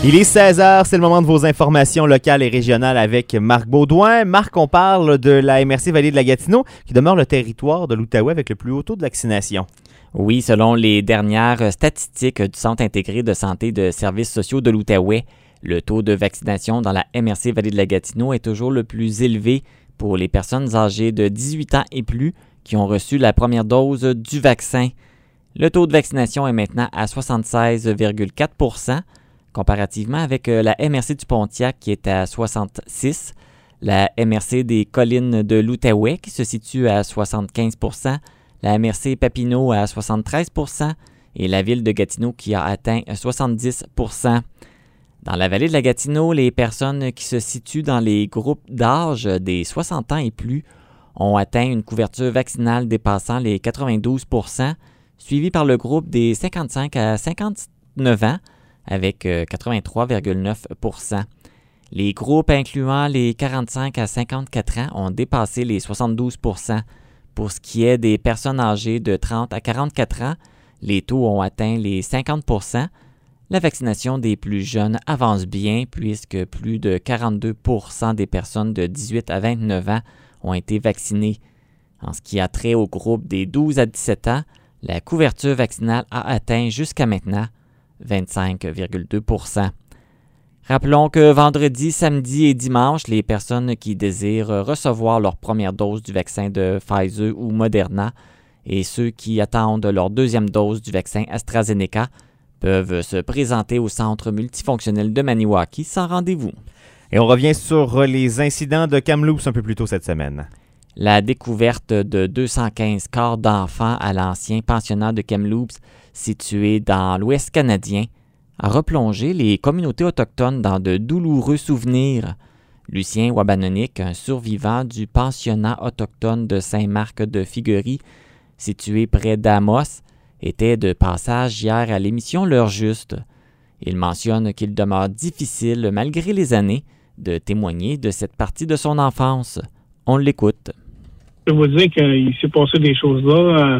Il est 16h, c'est le moment de vos informations locales et régionales avec Marc Baudouin. Marc, on parle de la MRC Vallée de la Gatineau qui demeure le territoire de l'Outaouais avec le plus haut taux de vaccination. Oui, selon les dernières statistiques du Centre intégré de santé de services sociaux de l'Outaouais, le taux de vaccination dans la MRC Vallée de la Gatineau est toujours le plus élevé pour les personnes âgées de 18 ans et plus qui ont reçu la première dose du vaccin. Le taux de vaccination est maintenant à 76,4 %, comparativement avec la MRC du Pontiac qui est à 66 %, la MRC des Collines de l'Outaouais qui se situe à 75 %, la MRC Papineau à 73 % et la ville de Gatineau qui a atteint 70 %. Dans la vallée de la Gatineau, les personnes qui se situent dans les groupes d'âge des 60 ans et plus ont atteint une couverture vaccinale dépassant les 92 %, suivi par le groupe des 55 à 59 ans avec 83,9 %. Les groupes incluant les 45 à 54 ans ont dépassé les 72 %. Pour ce qui est des personnes âgées de 30 à 44 ans, les taux ont atteint les 50 %. La vaccination des plus jeunes avance bien puisque plus de 42 % des personnes de 18 à 29 ans ont été vaccinées. En ce qui a trait au groupe des 12 à 17 ans, la couverture vaccinale a atteint jusqu'à maintenant 25,2 %. Rappelons que vendredi, samedi et dimanche, les personnes qui désirent recevoir leur première dose du vaccin de Pfizer ou Moderna et ceux qui attendent leur deuxième dose du vaccin AstraZeneca peuvent se présenter au centre multifonctionnel de Maniwaki sans rendez-vous. Et on revient sur les incidents de Kamloops un peu plus tôt cette semaine. La découverte de 215 corps d'enfants à l'ancien pensionnat de Kamloops, situé dans l'Ouest canadien, a replongé les communautés autochtones dans de douloureux souvenirs. Lucien Wabanonik, un survivant du pensionnat autochtone de Saint-Marc de Figuerie, situé près d'Amos, était de passage hier à l'émission L'heure juste. Il mentionne qu'il demeure difficile, malgré les années, de témoigner de cette partie de son enfance. On l'écoute. Je peux vous dire qu'il s'est passé des choses là.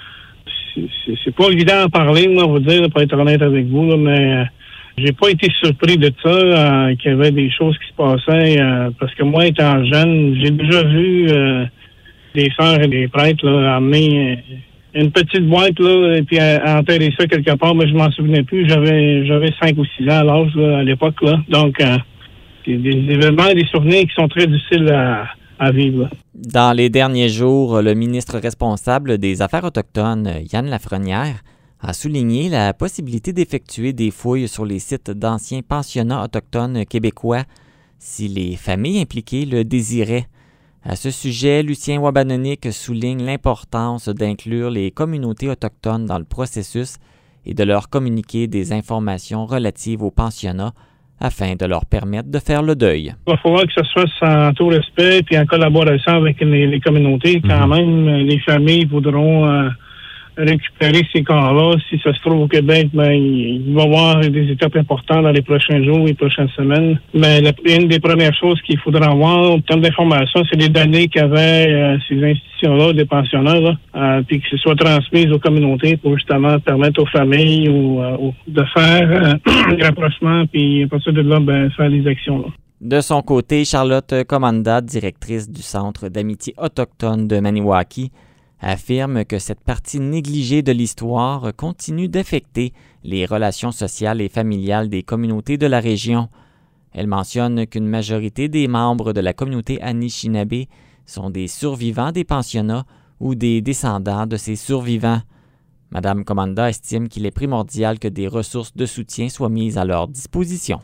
C'est pas évident à parler, moi, vous dire, pour être honnête avec vous, là, mais j'ai pas été surpris de ça, qu'il y avait des choses qui se passaient, parce que moi, étant jeune, j'ai déjà vu des sœurs et des prêtres là, amener une petite boîte là, et puis enterrer ça quelque part, mais je m'en souvenais plus. J'avais 5 ou 6 ans à l'âge là, à l'époque. Là. Donc, des événements, des souvenirs qui sont très difficiles à vivre. Là. Dans les derniers jours, le ministre responsable des Affaires autochtones, Yann Lafrenière, a souligné la possibilité d'effectuer des fouilles sur les sites d'anciens pensionnats autochtones québécois si les familles impliquées le désiraient. À ce sujet, Lucien Wabanonik souligne l'importance d'inclure les communautés autochtones dans le processus et de leur communiquer des informations relatives aux pensionnats afin de leur permettre de faire le deuil. Il va falloir que ce soit en tout respect et en collaboration avec les communautés. Quand même, les familles voudront récupérer ces corps-là. Si ça se trouve au Québec, il va y avoir des étapes importantes dans les prochains jours et prochaines semaines. Mais une des premières choses qu'il faudra avoir en termes d'information, c'est les données qu'avaient ces institutions-là, des pensionnats, puis que ce soit transmises aux communautés pour justement permettre aux familles de faire un rapprochement, puis à partir de là, faire les actions. Là. De son côté, Charlotte Commanda, directrice du Centre d'amitié autochtone de Maniwaki, affirme que cette partie négligée de l'histoire continue d'affecter les relations sociales et familiales des communautés de la région. Elle mentionne qu'une majorité des membres de la communauté Anishinaabe sont des survivants des pensionnats ou des descendants de ces survivants. Madame Commanda estime qu'il est primordial que des ressources de soutien soient mises à leur disposition.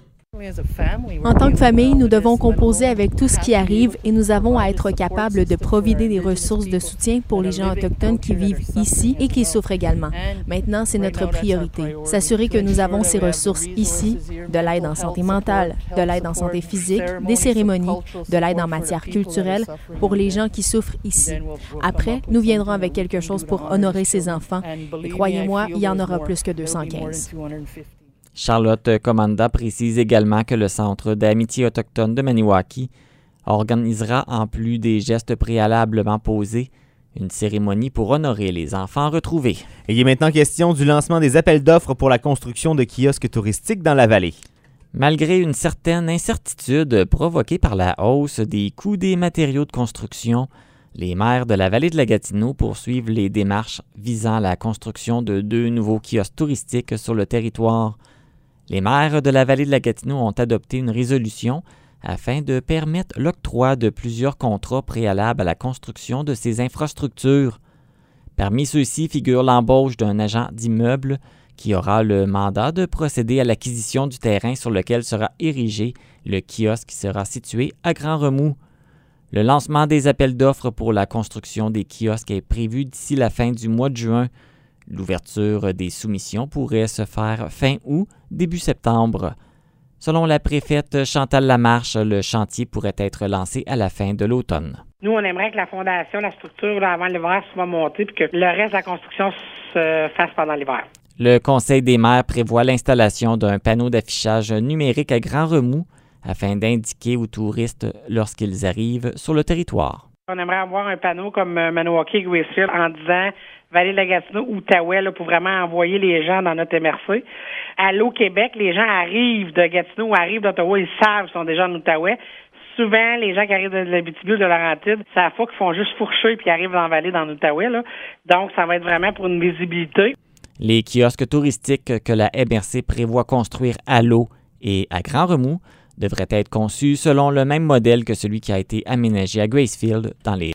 En tant que famille, nous devons composer avec tout ce qui arrive et nous avons à être capables de provvider des ressources de soutien pour les gens autochtones qui vivent ici et qui souffrent également. Maintenant, c'est notre priorité. S'assurer que nous avons ces ressources ici, de l'aide en santé mentale, de l'aide en santé physique, des cérémonies, de l'aide en matière culturelle pour les gens qui souffrent ici. Après, nous viendrons avec quelque chose pour honorer ces enfants. Et croyez-moi, il y en aura plus que 215. Charlotte Commanda précise également que le Centre d'amitié autochtone de Maniwaki organisera, en plus des gestes préalablement posés, une cérémonie pour honorer les enfants retrouvés. Et il est maintenant question du lancement des appels d'offres pour la construction de kiosques touristiques dans la vallée. Malgré une certaine incertitude provoquée par la hausse des coûts des matériaux de construction, les maires de la vallée de la Gatineau poursuivent les démarches visant la construction de 2 nouveaux kiosques touristiques sur le territoire. Les maires de la vallée de la Gatineau ont adopté une résolution afin de permettre l'octroi de plusieurs contrats préalables à la construction de ces infrastructures. Parmi ceux-ci figure l'embauche d'un agent d'immeuble qui aura le mandat de procéder à l'acquisition du terrain sur lequel sera érigé le kiosque qui sera situé à Grand-Remous. Le lancement des appels d'offres pour la construction des kiosques est prévu d'ici la fin du mois de juin. L'ouverture des soumissions pourrait se faire fin août, début septembre. Selon la préfète Chantal Lamarche, le chantier pourrait être lancé à la fin de l'automne. Nous, on aimerait que la fondation, la structure, là, avant l'hiver, soit montée puis que le reste de la construction se fasse pendant l'hiver. Le Conseil des maires prévoit l'installation d'un panneau d'affichage numérique à Grand-Remous afin d'indiquer aux touristes lorsqu'ils arrivent sur le territoire. On aimerait avoir un panneau comme Maniwaki, Gracefield en disant Vallée de la Gatineau, Outaouais, là, pour vraiment envoyer les gens dans notre MRC. À l'Eau Québec, les gens arrivent de Gatineau, arrivent d'Ottawa, ils savent qu'ils sont déjà en Outaouais. Souvent, les gens qui arrivent de l'Abitibi ou de Laurentides, savent pas qu'ils font juste fourcher puis arrivent dans la vallée, dans l'Outaouais, là. Donc, ça va être vraiment pour une visibilité. Les kiosques touristiques que la MRC prévoit construire à l'eau et à Grand-Remous devraient être conçus selon le même modèle que celui qui a été aménagé à Gracefield dans les